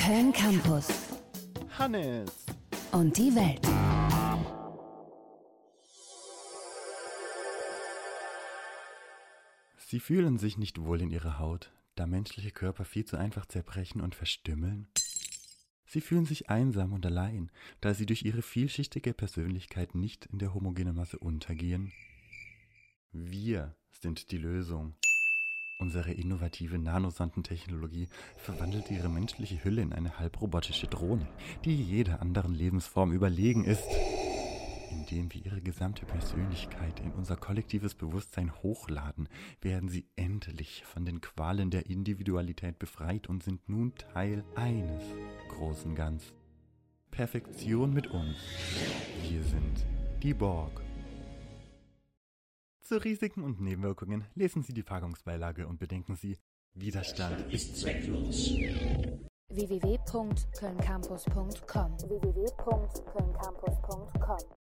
Köln Campus Hannes und die Welt. Sie fühlen sich nicht wohl in ihrer Haut, da menschliche Körper viel zu einfach zerbrechen und verstümmeln. Sie fühlen sich einsam und allein, da sie durch ihre vielschichtige Persönlichkeit nicht in der homogenen Masse untergehen. Wir sind die Lösung. Unsere innovative Nanosandentechnologie verwandelt ihre menschliche Hülle in eine halbrobotische Drohne, die jeder anderen Lebensform überlegen ist. Indem wir ihre gesamte Persönlichkeit in unser kollektives Bewusstsein hochladen, werden sie endlich von den Qualen der Individualität befreit und sind nun Teil eines großen Ganz. Perfektion mit uns. Wir sind die Borg. Zu Risiken und Nebenwirkungen lesen Sie die Packungsbeilage und bedenken Sie, Widerstand ist zwecklos. www.kölncampus.com